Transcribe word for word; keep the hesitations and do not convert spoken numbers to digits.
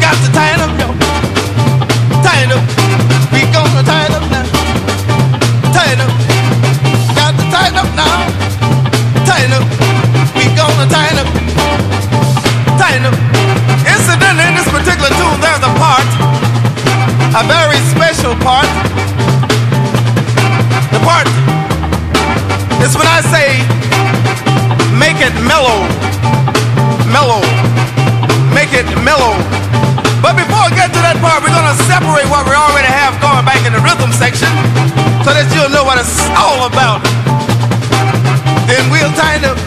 got to tighten up, yo. Tighten up. We gonna tighten up now. Tighten up. Got to tighten up now. Tighten up. We gonna tighten up. Tighten up. Incidentally, in this particular tune, there's a part, a very special part. The part is when I say, make it mellow. Mellow. Make it mellow. But before we get to that part, we're going to separate what we already have going back in the rhythm section so that you'll know what it's all about. Then we'll tighten up.